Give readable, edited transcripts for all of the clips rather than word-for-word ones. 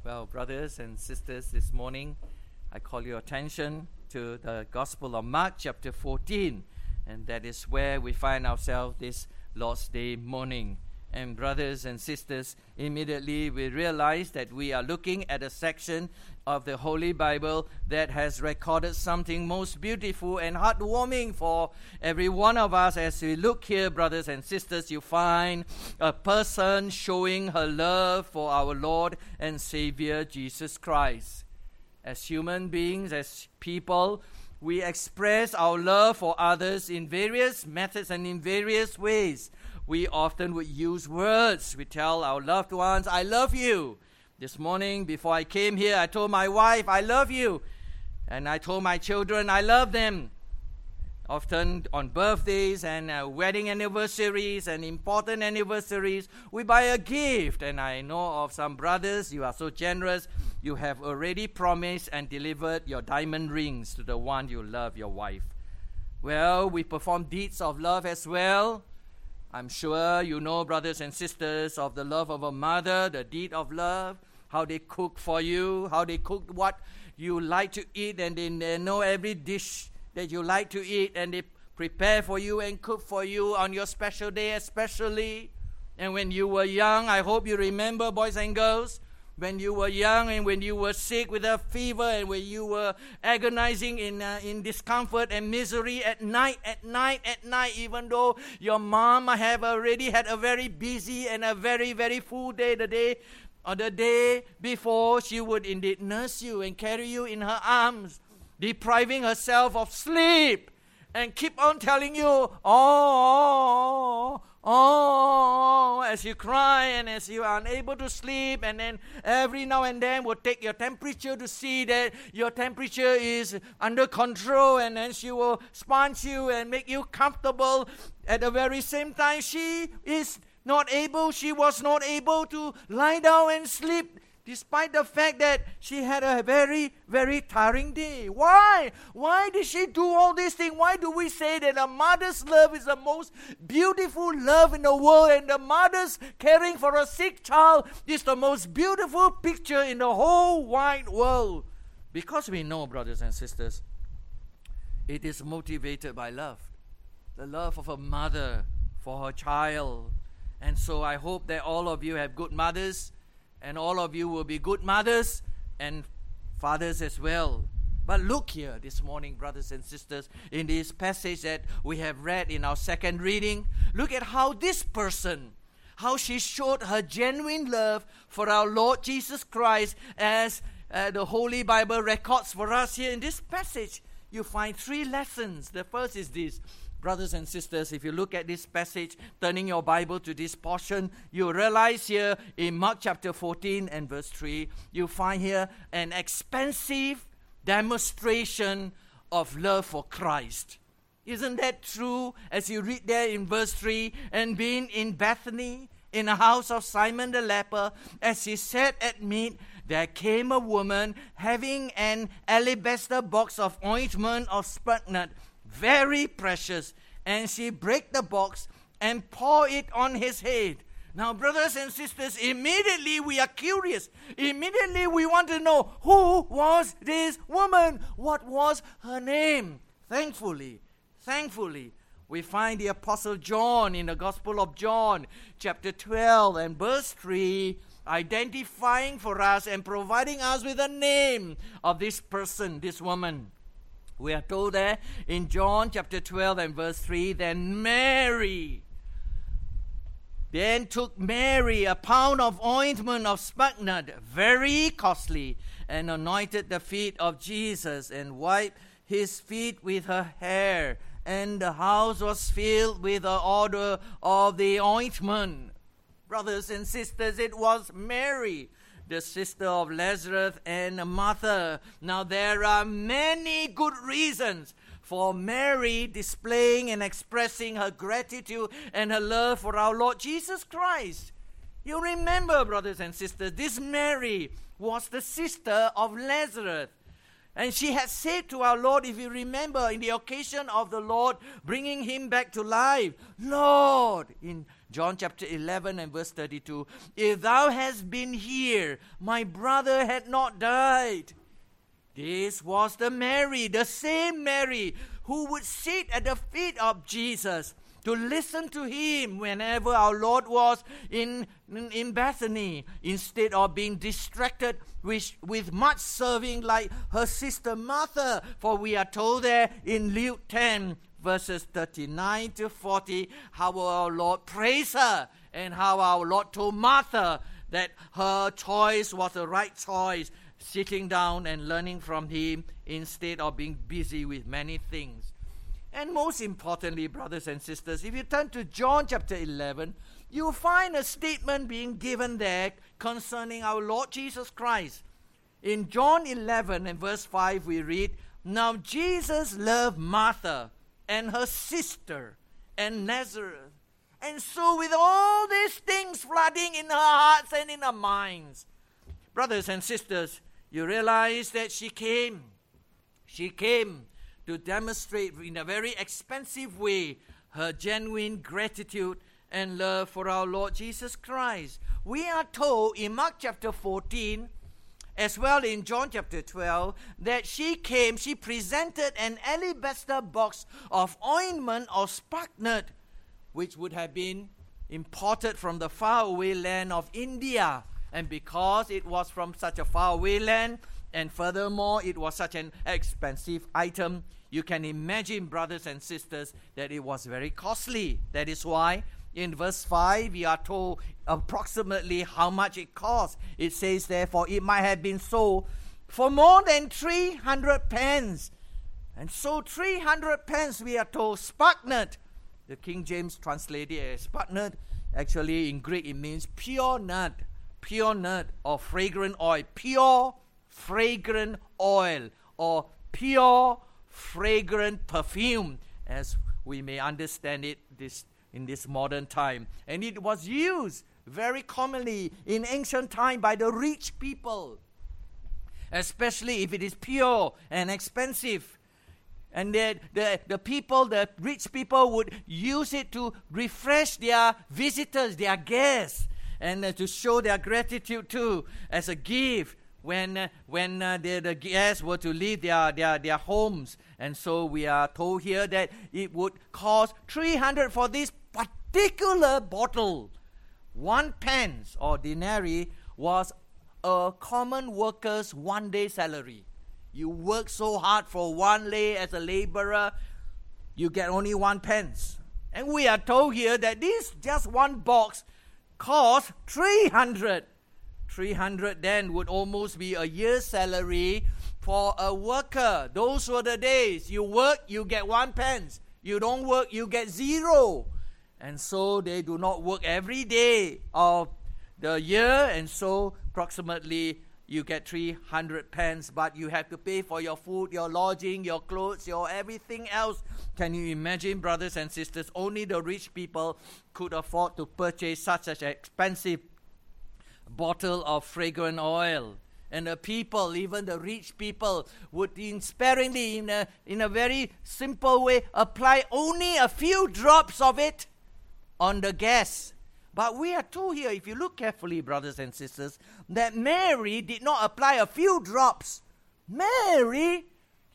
Well, brothers and sisters, this morning I call your attention to the Gospel of Mark chapter 14, and that is where we find ourselves this Lord's Day morning. And brothers and sisters, immediately we realize that we are looking at a section of the Holy Bible that has recorded something most beautiful and heartwarming for every one of us. As we look here, brothers and sisters, you find a person showing her love for our Lord and Savior Jesus Christ. As human beings, as people, we express our love for others in various methods and in various ways. We often would use words. We tell our loved ones, I love you. This morning, before I came here, I told my wife, I love you. And I told my children, I love them. Often on birthdays and wedding anniversaries and important anniversaries, we buy a gift. And I know of some brothers, you are so generous, you have already promised and delivered your diamond rings to the one you love, your wife. Well, we perform deeds of love as well. I'm sure you know, brothers and sisters, of the love of a mother, the deed of love, how they cook for you, how they cook what you like to eat, and they know every dish that you like to eat, and they prepare for you and cook for you on your special day especially. And when you were young, I hope you remember, boys and girls, when you were young and when you were sick with a fever and when you were agonizing in discomfort and misery at night, even though your mom have already had a very busy and a very, very full day, the day before, she would indeed nurse you and carry you in her arms, depriving herself of sleep, and keep on telling you, as you cry and as you are unable to sleep, and then every now and then will take your temperature to see that your temperature is under control, and then she will sponge you and make you comfortable. At the very same time, she was not able to lie down and sleep, despite the fact that she had a very, very tiring day. Why? Why did she do all these things? Why do we say that a mother's love is the most beautiful love in the world, and the mother's caring for a sick child is the most beautiful picture in the whole wide world? Because we know, brothers and sisters, it is motivated by love. The love of a mother for her child. And so I hope that all of you have good mothers, and all of you will be good mothers and fathers as well. But look here this morning, brothers and sisters, in this passage that we have read in our second reading. Look at how this person, how she showed her genuine love for our Lord Jesus Christ, as the Holy Bible records for us here in this passage. You find three lessons. The first is this. Brothers and sisters, if you look at this passage, turning your Bible to this portion, you realize here in Mark chapter 14 and verse 3, you find here an expansive demonstration of love for Christ. Isn't that true? As you read there in verse 3, and being in Bethany, in the house of Simon the leper, as he sat at meat, there came a woman having an alabaster box of ointment of spikenard, very precious, and she brake the box and poured it on his head. Now, brothers and sisters, immediately we are curious. Immediately we want to know, who was this woman? What was her name? Thankfully, we find the Apostle John in the Gospel of John, chapter 12 and verse 3, identifying for us and providing us with a name of this person, this woman. We are told there in John chapter 12 and verse 3, then took Mary a pound of ointment of spikenard, very costly, and anointed the feet of Jesus, and wiped his feet with her hair. And the house was filled with the odor of the ointment. Brothers and sisters, it was Mary, the sister of Lazarus and Martha. Now, there are many good reasons for Mary displaying and expressing her gratitude and her love for our Lord Jesus Christ. You remember, brothers and sisters, this Mary was the sister of Lazarus. And she had said to our Lord, if you remember, in the occasion of the Lord bringing him back to life, Lord, in John chapter 11 and verse 32. If thou hadst been here, my brother had not died. This was the Mary, the same Mary, who would sit at the feet of Jesus to listen to him whenever our Lord was in Bethany, instead of being distracted with much serving like her sister Martha. For we are told there in Luke 10, verses 39 to 40, how our Lord praised her and how our Lord told Martha that her choice was the right choice, sitting down and learning from him instead of being busy with many things. And most importantly, brothers and sisters, if you turn to John chapter 11, you will find a statement being given there concerning our Lord Jesus Christ. In John 11 and verse 5 we read, Now Jesus loved Martha and her sister and Lazarus. And so with all these things flooding in her hearts and in her minds, brothers and sisters, you realize that she came to demonstrate in a very expensive way her genuine gratitude and love for our Lord Jesus Christ. We are told in Mark chapter 14, as well in John chapter 12, that she presented an alabaster box of ointment or spikenard, which would have been imported from the faraway land of India. And because it was from such a faraway land, and furthermore, it was such an expensive item, you can imagine, brothers and sisters, that it was very costly. That is why in verse 5, we are told approximately how much it cost. It says, therefore, it might have been sold for more than 300 pence. And so 300 pence, we are told, spikenard. The King James translated it as spikenard. Actually, in Greek, it means pure nard or fragrant oil. Pure fragrant oil or pure fragrant perfume, as we may understand it in this modern time. And it was used very commonly in ancient time by the rich people, especially if it is pure and expensive. And the rich people would use it to refresh their visitors, their guests, and to show their gratitude too, as a gift when the guests were to leave their homes. And so we are told here that it would cost 300 for this particular bottle. 1 pence or denarii was a common worker's 1 day salary. You work so hard for 1 day as a laborer, you get only 1 pence. And we are told here that this just one box cost 300. 300 then would almost be a year's salary for a worker. Those were the days. You work, you get 1 pence. You don't work, you get 0. And so they do not work every day of the year, and so approximately you get 300 pence, but you have to pay for your food, your lodging, your clothes, your everything else. Can you imagine, brothers and sisters? Only the rich people could afford to purchase such an expensive bottle of fragrant oil. And the people, even the rich people, would sparingly, in a very simple way, apply only a few drops of it on the guests. But we are told here, if you look carefully, brothers and sisters, that Mary did not apply a few drops. Mary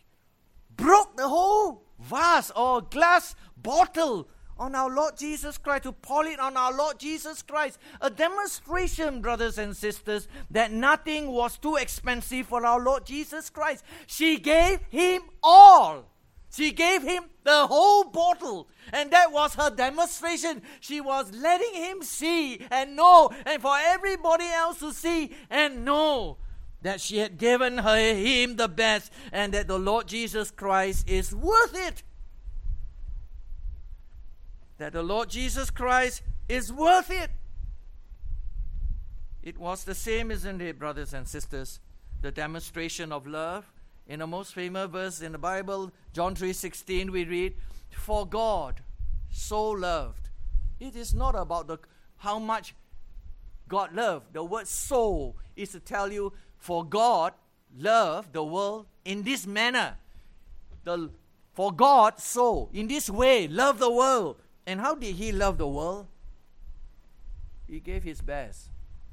broke the whole vase or glass bottle on our Lord Jesus Christ, to pour it on our Lord Jesus Christ. A demonstration, brothers and sisters, that nothing was too expensive for our Lord Jesus Christ. She gave him all. She gave him the whole bottle. And that was her demonstration. She was letting him see and know, and for everybody else to see and know, that she had given him the best, and that the Lord Jesus Christ is worth it. That the Lord Jesus Christ is worth it. It was the same, isn't it, brothers and sisters? The demonstration of love. In the most famous verse in the Bible, John 3:16, we read, "For God so loved." It is not about how much God loved. The word "so" is to tell you, for God loved the world in this manner. For God so, in this way, loved the world. And how did he love the world? He gave his best.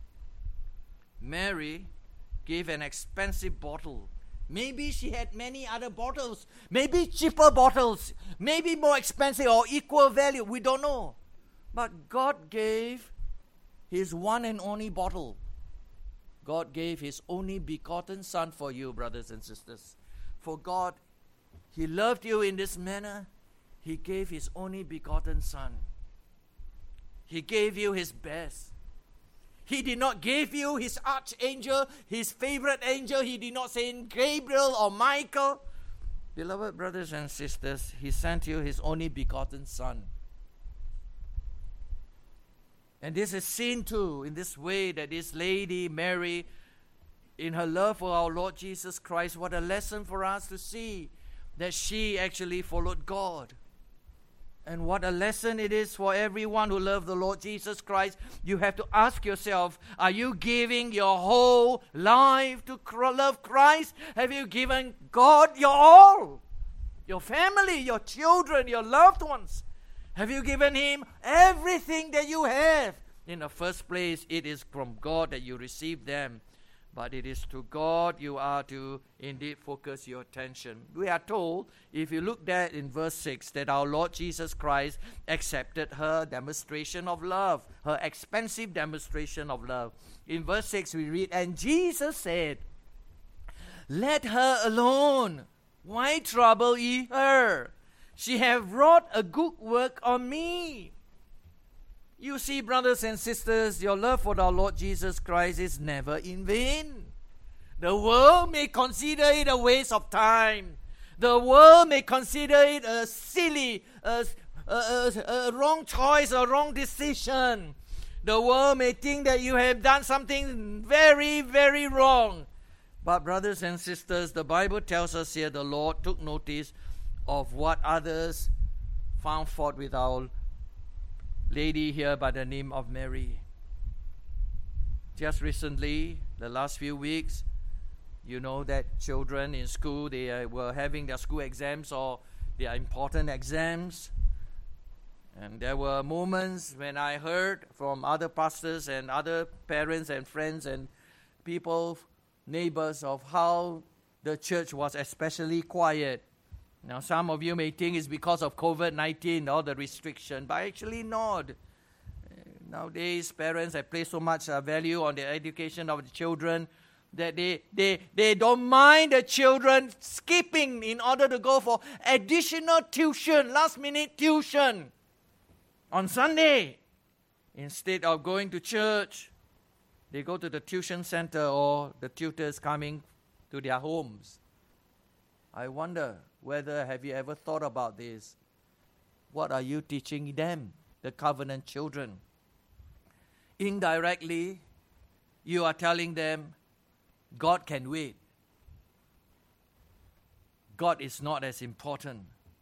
Mary gave an expensive bottle. Maybe she had many other bottles, maybe cheaper bottles, maybe more expensive or equal value. We don't know. But God gave his one and only bottle. God gave his only begotten Son for you, brothers and sisters. For God, he loved you in this manner. He gave his only begotten Son. He gave you his best. He did not give you his archangel, his favorite angel. He did not send Gabriel or Michael. Beloved brothers and sisters, he sent you his only begotten Son. And this is seen too in this way that this lady, Mary, in her love for our Lord Jesus Christ, what a lesson for us to see that she actually followed God. And what a lesson it is for everyone who loves the Lord Jesus Christ. You have to ask yourself, are you giving your whole life to love Christ? Have you given God your all? Your family, your children, your loved ones. Have you given him everything that you have? In the first place, it is from God that you receive them. But it is to God you are to indeed focus your attention. We are told, if you look there in verse 6, that our Lord Jesus Christ accepted her demonstration of love, her expensive demonstration of love. In verse 6 we read, and Jesus said, let her alone. Why trouble ye her? She hath wrought a good work on me. You see, brothers and sisters, your love for our Lord Jesus Christ is never in vain. The world may consider it a waste of time. The world may consider it a silly, a wrong choice, a wrong decision. The world may think that you have done something very, very wrong. But brothers and sisters, the Bible tells us here the Lord took notice of what others found fault with our lady here by the name of Mary. Just recently, the last few weeks, you know that children in school, they were having their school exams or their important exams. And there were moments when I heard from other pastors and other parents and friends and people, neighbors, of how the church was especially quiet. Now, some of you may think it's because of COVID-19 or the restriction, but actually not. Nowadays, parents have placed so much value on the education of the children that they don't mind the children skipping in order to go for additional tuition, last-minute tuition on Sunday. Instead of going to church, they go to the tuition center or the tutors coming to their homes. I wonder whether have you ever thought about this? What are you teaching them, the covenant children? Indirectly, you are telling them, God can wait. God is not as important.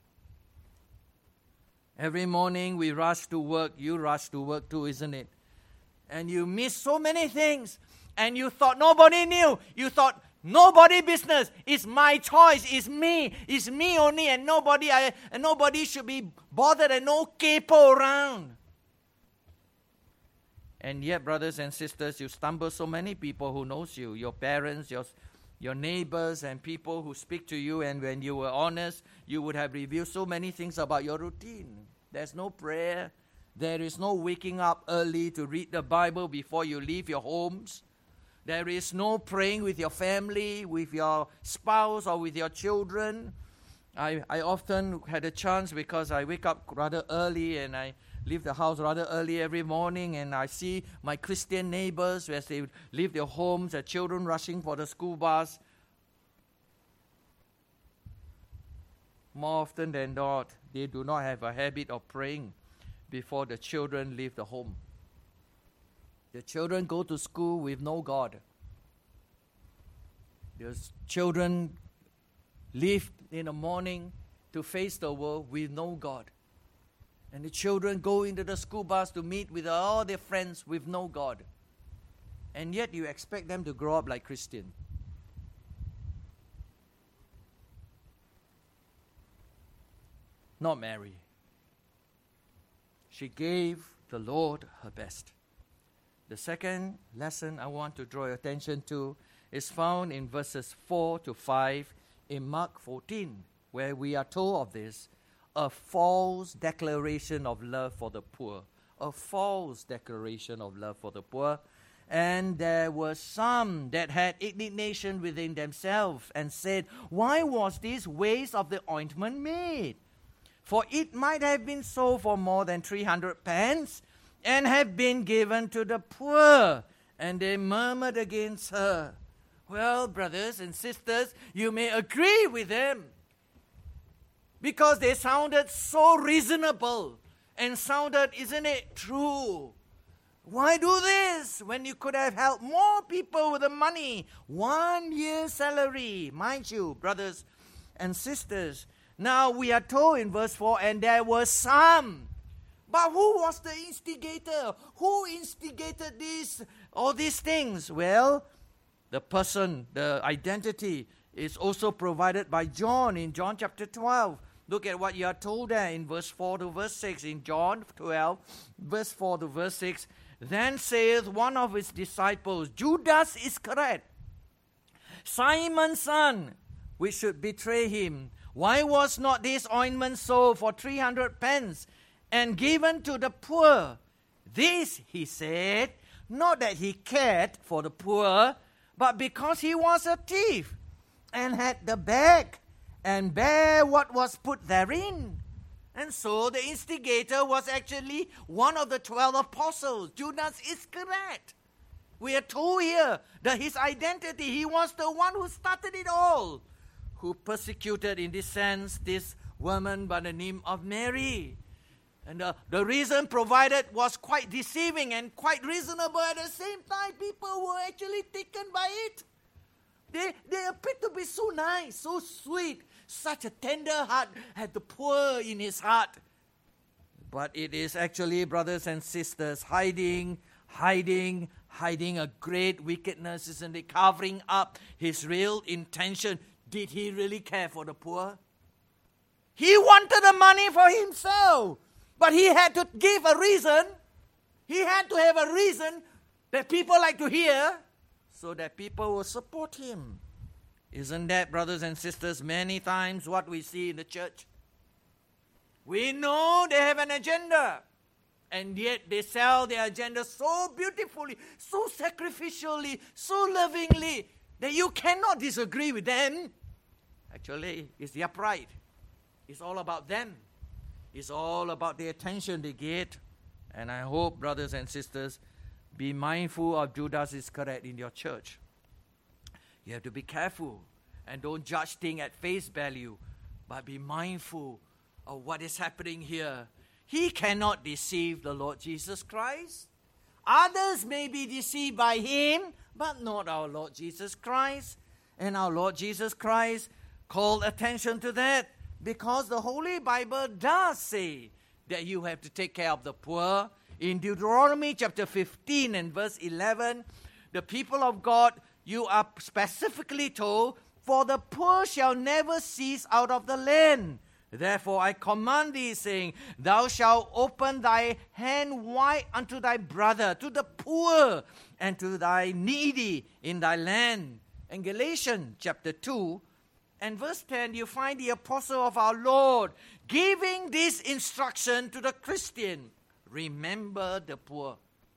Every morning we rush to work. You rush to work too, isn't it? And you miss so many things. And you thought nobody knew. You thought nobody business. It's my choice. It's me only, and nobody should be bothered, and no capo around. And yet, brothers and sisters, you stumble so many people who knows you, your parents, your neighbors, and people who speak to you. And when you were honest, you would have revealed so many things about your routine. There's no prayer. There is no waking up early to read the Bible before you leave your homes. There is no praying with your family, with your spouse, or with your children. I often had a chance because I wake up rather early and I leave the house rather early every morning, and I see my Christian neighbors as they leave their homes, their children rushing for the school bus. More often than not, they do not have a habit of praying before the children leave the home. The children go to school with no God. The children leave in the morning to face the world with no God. And the children go into the school bus to meet with all their friends with no God. And yet you expect them to grow up like Christian. Not Mary. She gave the Lord her best. The second lesson I want to draw your attention to is found in verses 4 to 5 in Mark 14, where we are told of this, a false declaration of love for the poor. A false declaration of love for the poor. And there were some that had indignation within themselves and said, why was this waste of the ointment made? For it might have been sold for more than 300 pence and have been given to the poor. And they murmured against her. Well, brothers and sisters, you may agree with them because they sounded so reasonable and sounded, isn't it true? Why do this when you could have helped more people with the money? 1 year's salary, mind you, brothers and sisters. Now we are told in verse 4, and there were some. But who was the instigator? Who instigated all these things? Well, the person, the identity is also provided by John in John chapter 12. Look at what you are told there in verse 4 to verse 6. In John 12, verse 4 to verse 6, then saith one of his disciples, Judas Iscariot, Simon's son, which should betray him. Why was not this ointment sold for 300 pence and given to the poor? This, he said, not that he cared for the poor, but because he was a thief and had the bag and bare what was put therein. And so the instigator was actually one of the 12 apostles, Judas Iscariot. We are told here that his identity, he was the one who started it all, who persecuted, in this sense, this woman by the name of Mary. And the reason provided was quite deceiving and quite reasonable. At the same time, people were actually taken by it. They appeared to be so nice, so sweet. Such a tender heart had the poor in his heart. But it is actually, brothers and sisters, hiding a great wickedness, isn't it? Covering up his real intention. Did he really care for the poor? He wanted the money for himself. But he had to give a reason. He had to have a reason that people like to hear so that people will support him. Isn't that, brothers and sisters, many times what we see in the church? We know they have an agenda, and yet they sell their agenda so beautifully, so sacrificially, so lovingly, that you cannot disagree with them. Actually, it's their pride. It's all about them. It's all about the attention they get. And I hope, brothers and sisters, be mindful of Judas Iscariot in your church. You have to be careful and don't judge things at face value, but be mindful of what is happening here. He cannot deceive the Lord Jesus Christ. Others may be deceived by him, but not our Lord Jesus Christ. And our Lord Jesus Christ called attention to that because the Holy Bible does say that you have to take care of the poor. In Deuteronomy chapter 15 and verse 11, the people of God, you are specifically told, for the poor shall never cease out of the land. Therefore I command thee, saying, thou shalt open thy hand wide unto thy brother, to the poor, and to thy needy in thy land. In Galatians chapter 2 and verse 10, you find the apostle of our Lord giving this instruction to the Christian. Remember the poor.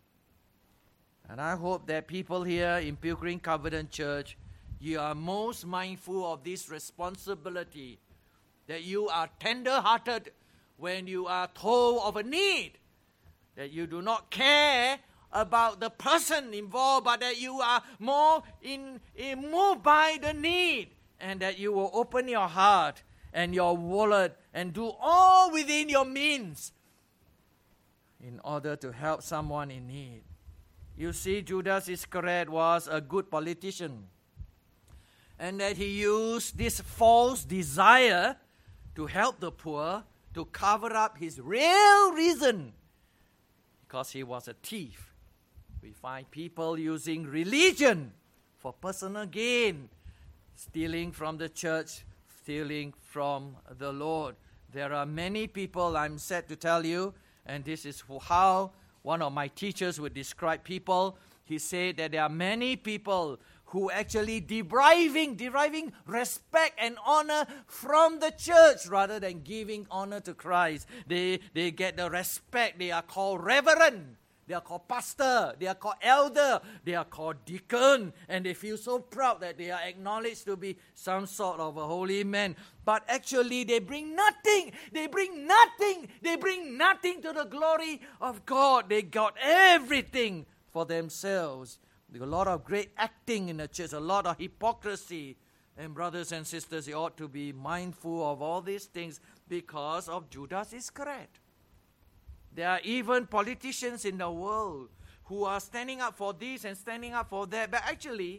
And I hope that people here in Pilgrim Covenant Church, you are most mindful of this responsibility, that you are tender-hearted when you are told of a need, that you do not care about the person involved, but that you are more moved by the need, and that you will open your heart and your wallet and do all within your means in order to help someone in need. You see, Judas Iscariot was a good politician, and that he used this false desire to help the poor to cover up his real reason, because he was a thief. We find people using religion for personal gain, stealing from the church, stealing from the Lord. There are many people, I'm sad to tell you, and this is how One of my teachers would describe people. He said that there are many people who actually deriving respect and honor from the church rather than giving honor to Christ. They get the respect. They are called reverend. They are called pastor. They are called elder. They are called deacon. And they feel so proud that they are acknowledged to be some sort of a holy man. But actually they bring nothing. They bring nothing. They bring nothing to the glory of God. They got everything for themselves. There's a lot of great acting in the church, a lot of hypocrisy. And brothers and sisters, you ought to be mindful of all these things because of Judas Iscariot. There are even politicians in the world who are standing up for this and standing up for that. But actually,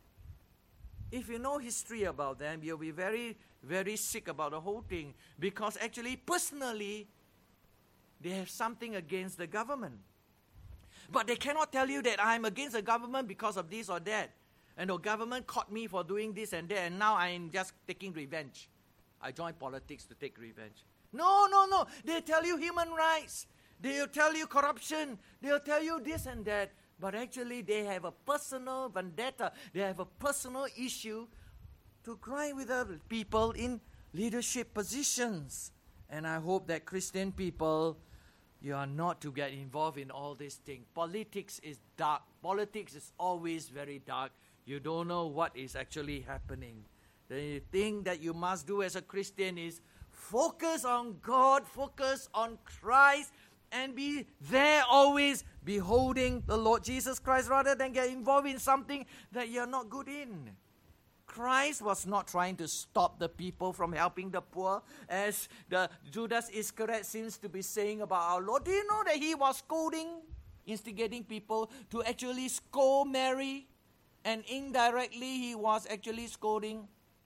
if you know history about them, you'll be very, very sick about the whole thing. Because actually, personally, they have something against the government. But they cannot tell you that I'm against the government because of this or that. And the government caught me for doing this and that, and now I'm just taking revenge. I joined politics to take revenge. No. They tell you human rights. They'll tell you corruption. They'll tell you this and that. But actually, they have a personal vendetta. They have a personal issue to cry with other people in leadership positions. And I hope that Christian people, you are not to get involved in all these things. Politics is dark. Politics is always very dark. You don't know what is actually happening. The thing that you must do as a Christian is focus on God, focus on Christ, and be there always beholding the Lord Jesus Christ rather than get involved in something that you're not good in. Christ was not trying to stop the people from helping the poor, as the Judas Iscariot seems to be saying about our Lord. Do you know that he was instigating people to actually scold Mary, and indirectly he was actually scolding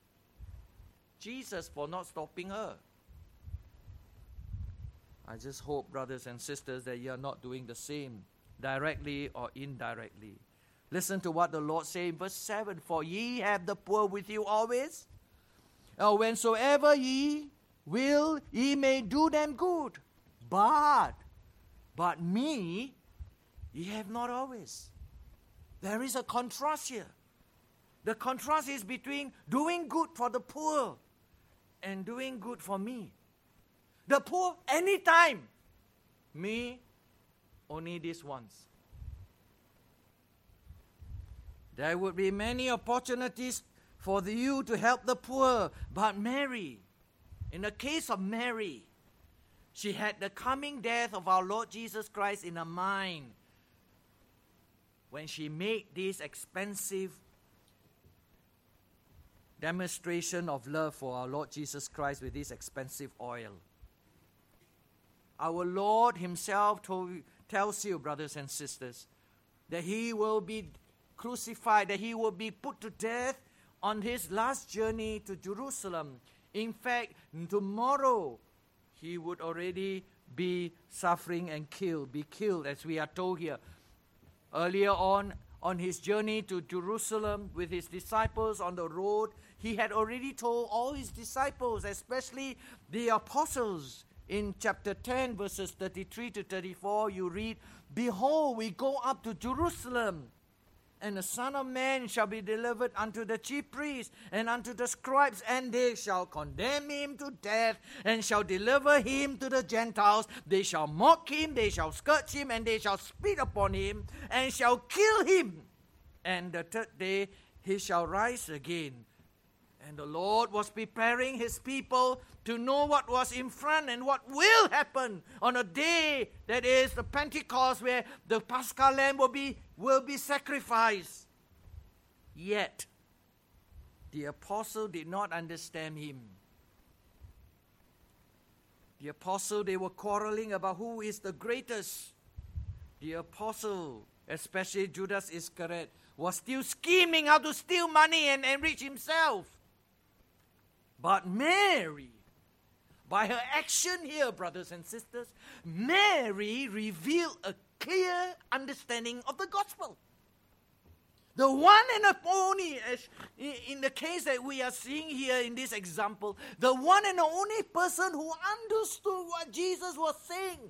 Jesus for not stopping her? I just hope, brothers and sisters, that you are not doing the same, directly or indirectly. Listen to what the Lord says in verse 7. For ye have the poor with you always. Whensoever ye will, ye may do them good. But me, ye have not always. There is a contrast here. The contrast is between doing good for the poor and doing good for me. The poor, anytime. Me, only this once. There would be many opportunities for you to help the poor. But Mary, in the case of Mary, she had the coming death of our Lord Jesus Christ in her mind when she made this expensive demonstration of love for our Lord Jesus Christ with this expensive oil. Our Lord himself tells you, brothers and sisters, that he will be crucified, that he will be put to death on his last journey to Jerusalem. In fact, tomorrow he would already be suffering and be killed, as we are told here. Earlier on his journey to Jerusalem with his disciples on the road, he had already told all his disciples, especially the apostles. In chapter 10, verses 33 to 34, you read, Behold, we go up to Jerusalem, and the Son of Man shall be delivered unto the chief priests and unto the scribes, and they shall condemn him to death, and shall deliver him to the Gentiles. They shall mock him, they shall scourge him, and they shall spit upon him, and shall kill him. And the third day he shall rise again. And the Lord was preparing his people to know what was in front and what will happen on a day that is the Pentecost, where the Paschal Lamb will be sacrificed. Yet, the apostle did not understand him. The apostle, they were quarreling about who is the greatest. The apostle, especially Judas Iscariot, was still scheming how to steal money and enrich himself. But Mary, by her action here, brothers and sisters, Mary revealed a clear understanding of the gospel. The one and only, in the case that we are seeing here in this example, the one and only person who understood what Jesus was saying,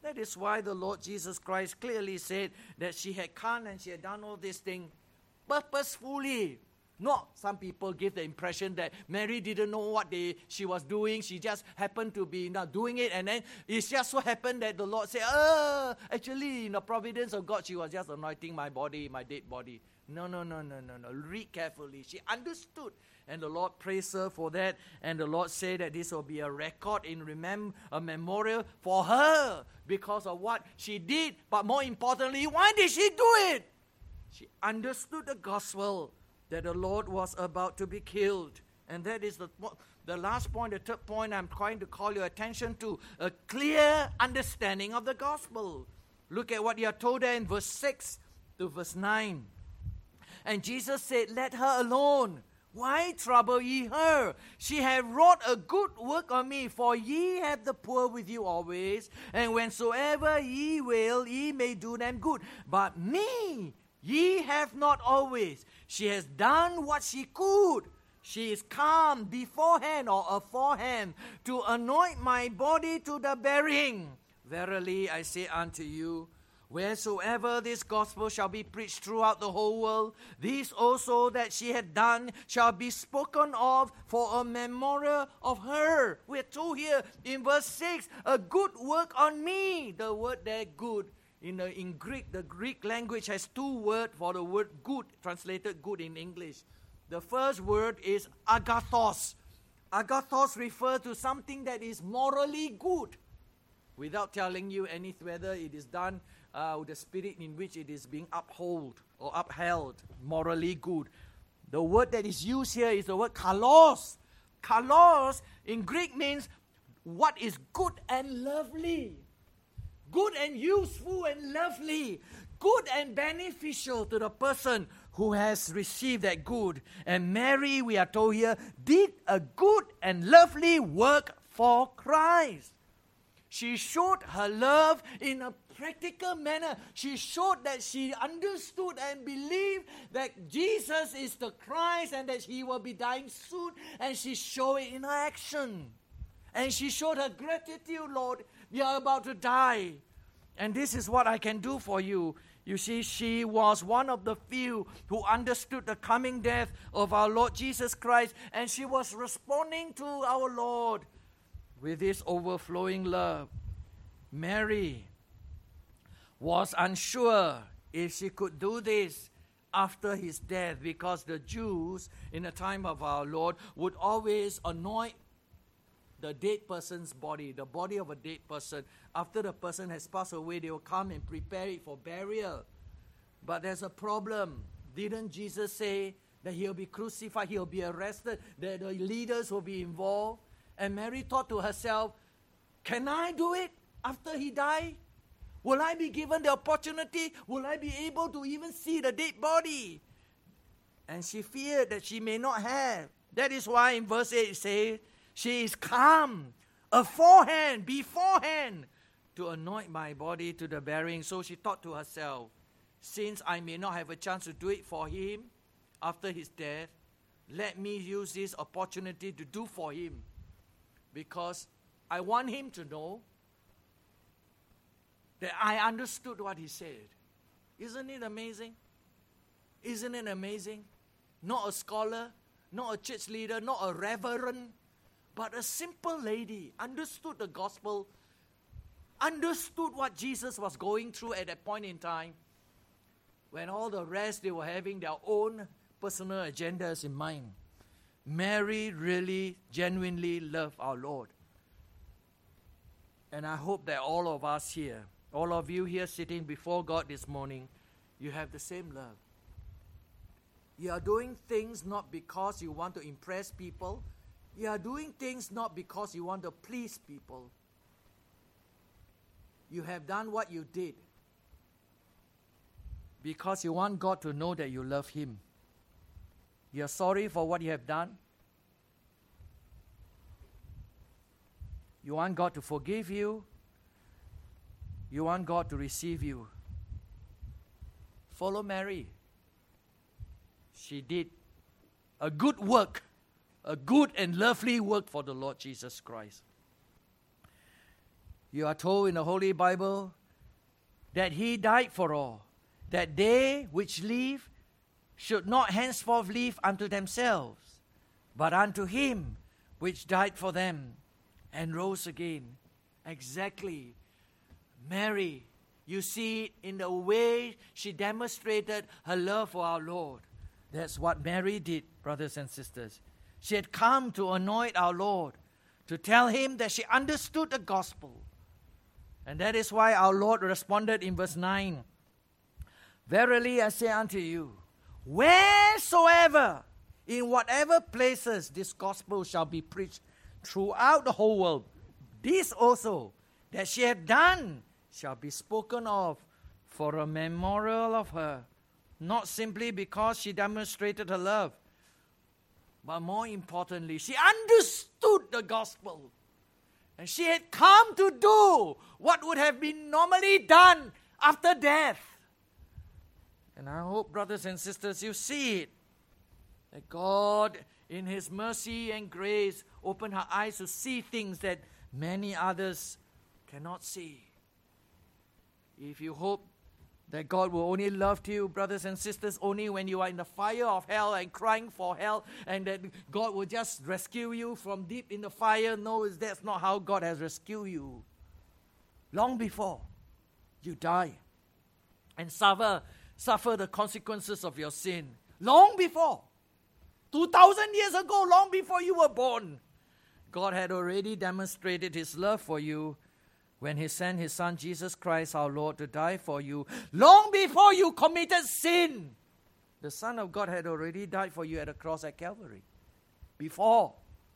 That is why the Lord Jesus Christ clearly said that she had come and she had done all these things purposefully. Not some people give the impression that Mary didn't know what she was doing. She just happened to be now doing it. And then it just so happened that the Lord said, actually, in the providence of God, she was just anointing my body, my dead body. No. Read carefully. She understood. And the Lord praised her for that. And the Lord said that this will be a record a memorial for her because of what she did. But more importantly, why did she do it? She understood the gospel that the Lord was about to be killed. And that is the last point, the third point I'm trying to call your attention to. A clear understanding of the gospel. Look at what you are told there in verse 6 to verse 9. And Jesus said, let her alone. Why trouble ye her? She hath wrought a good work on me. For ye have the poor with you always. And whensoever ye will, ye may do them good. But me ye have not always. She has done what she could. She is come beforehand or aforehand to anoint my body to the burying. Verily I say unto you, wheresoever this gospel shall be preached throughout the whole world, this also that she had done shall be spoken of for a memorial of her. We're told here in verse 6, a good work on me. The word there, good. In Greek, the Greek language has two words for the word good, translated good in English. The first word is agathos. Agathos refers to something that is morally good, without telling you whether it is done with the spirit in which it is being upheld, morally good. The word that is used here is the word kalos. Kalos in Greek means what is good and lovely. Good and useful and lovely. Good and beneficial to the person who has received that good. And Mary, we are told here, did a good and lovely work for Christ. She showed her love in a practical manner. She showed that she understood and believed that Jesus is the Christ and that he will be dying soon. And she showed it in her action. And she showed her gratitude, Lord, you are about to die. And this is what I can do for you. You see, she was one of the few who understood the coming death of our Lord Jesus Christ. And she was responding to our Lord with this overflowing love. Mary was unsure if she could do this after his death, because the Jews in the time of our Lord would always anoint the dead person's body, the body of a dead person. After the person has passed away, they will come and prepare it for burial. But there's a problem. Didn't Jesus say that he'll be crucified, he'll be arrested, that the leaders will be involved? And Mary thought to herself, can I do it after he died? Will I be given the opportunity? Will I be able to even see the dead body? And she feared that she may not have. That is why in verse 8 it says, she is come beforehand, to anoint my body to the burying. So she thought to herself, since I may not have a chance to do it for him after his death, let me use this opportunity to do for him. Because I want him to know that I understood what he said. Isn't it amazing? Isn't it amazing? Not a scholar, not a church leader, not a reverend, but a simple lady understood the gospel, understood what Jesus was going through at that point in time, when all the rest, they were having their own personal agendas in mind. Mary really, genuinely loved our Lord. And I hope that all of us here, all of you here sitting before God this morning, you have the same love. You are doing things not because you want to impress people. You are doing things not because you want to please people. You have done what you did because you want God to know that you love him. You are sorry for what you have done. You want God to forgive you. You want God to receive you. Follow Mary. She did a good work, a good and lovely work for the Lord Jesus Christ. you are told in the Holy Bible that he died for all, that they which live should not henceforth live unto themselves, but unto him which died for them and rose again. Exactly. Mary, you see it in the way she demonstrated her love for our Lord. That's what Mary did, brothers and sisters. She had come to anoint our Lord, to tell him that she understood the gospel. And that is why our Lord responded in verse 9, Verily I say unto you, wheresoever, in whatever places this gospel shall be preached throughout the whole world, this also that she hath done shall be spoken of for a memorial of her, not simply because she demonstrated her love, but more importantly, she understood the gospel. And she had come to do what would have been normally done after death. And I hope, brothers and sisters, you see it. That God, in His mercy and grace, opened her eyes to see things that many others cannot see. If you hope that God will only love you, brothers and sisters, only when you are in the fire of hell and crying for help, and that God will just rescue you from deep in the fire, no, that's not how God has rescued you. Long before you die and suffer the consequences of your sin. Long before. 2,000 years ago, long before you were born, God had already demonstrated His love for you when He sent His Son, Jesus Christ, our Lord, to die for you. Long before you committed sin, the Son of God had already died for you at the cross at Calvary. Before.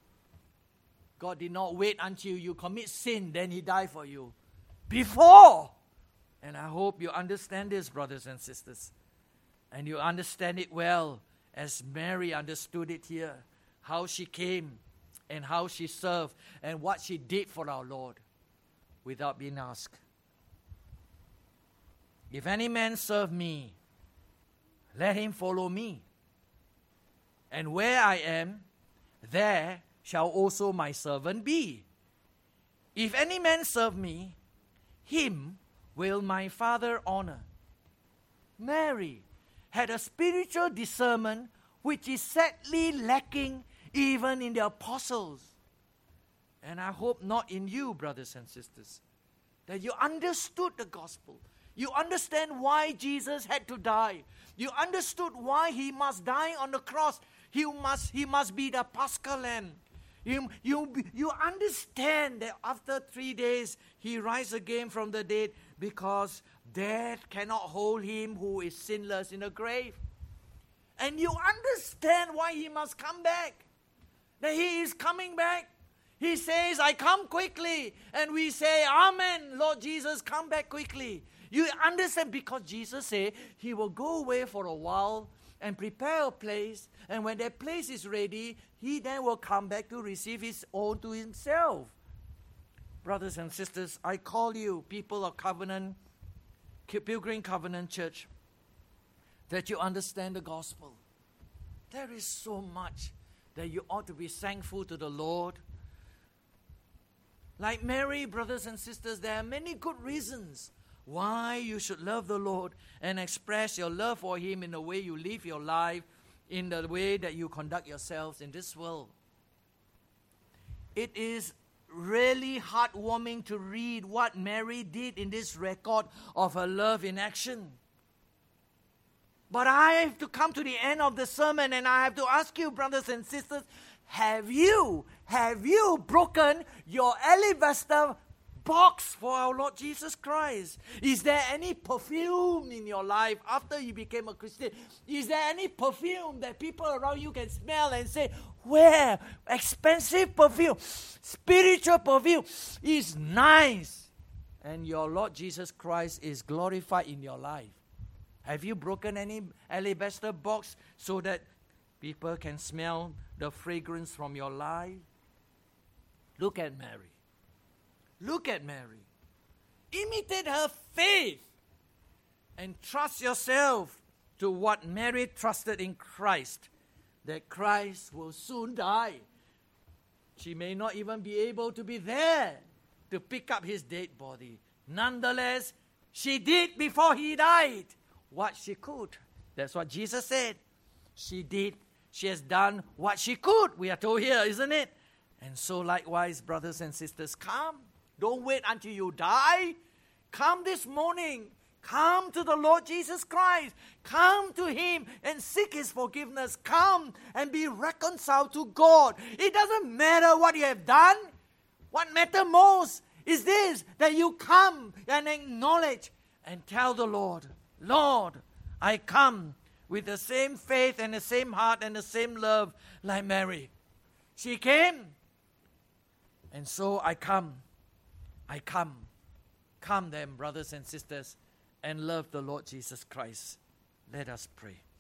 God did not wait until you commit sin, then He died for you. Before. And I hope you understand this, brothers and sisters. And you understand it well, as Mary understood it here. How she came and how she served and what she did for our Lord without being asked. If any man serve me, let him follow me. And where I am, there shall also my servant be. If any man serve me, him will my Father honor. Mary had a spiritual discernment which is sadly lacking even in the apostles. And I hope not in you, brothers and sisters, that you understood the gospel. You understand why Jesus had to die. You understood why He must die on the cross. He must be the Paschal Lamb. You understand that after 3 days He rise again from the dead, because death cannot hold Him who is sinless in the grave. And you understand why He must come back. That He is coming back. He says, I come quickly. And we say, Amen, Lord Jesus, come back quickly. You understand, because Jesus said He will go away for a while and prepare a place. And when that place is ready, He then will come back to receive His own to Himself. Brothers and sisters, I call you, people of Covenant, Pilgrim Covenant Church, that you understand the gospel. There is so much that you ought to be thankful to the Lord. Like Mary, brothers and sisters, there are many good reasons why you should love the Lord and express your love for Him in the way you live your life, in the way that you conduct yourselves in this world. It is really heartwarming to read what Mary did in this record of her love in action. But I have to come to the end of the sermon, and I have to ask you, brothers and sisters, have you broken your alabaster box for our Lord Jesus Christ? Is there any perfume in your life after you became a Christian? Is there any perfume that people around you can smell and say, where? Expensive perfume, spiritual perfume is nice, and your Lord Jesus Christ is glorified in your life. Have you broken any alabaster box so that people can smell the fragrance from your life? Look at Mary. Look at Mary. Imitate her faith and trust yourself to what Mary trusted in Christ, that Christ will soon die. She may not even be able to be there to pick up his dead body. Nonetheless, she did before he died what she could. That's what Jesus said. She did. She has done what she could. We are told here, isn't it? And so likewise, brothers and sisters, come. Don't wait until you die. Come this morning. Come to the Lord Jesus Christ. Come to Him and seek His forgiveness. Come and be reconciled to God. It doesn't matter what you have done. What matters most is this, that you come and acknowledge and tell the Lord, Lord, I come with the same faith and the same heart and the same love like Mary. She came, and so I come. I come. Come then, brothers and sisters, and love the Lord Jesus Christ. Let us pray.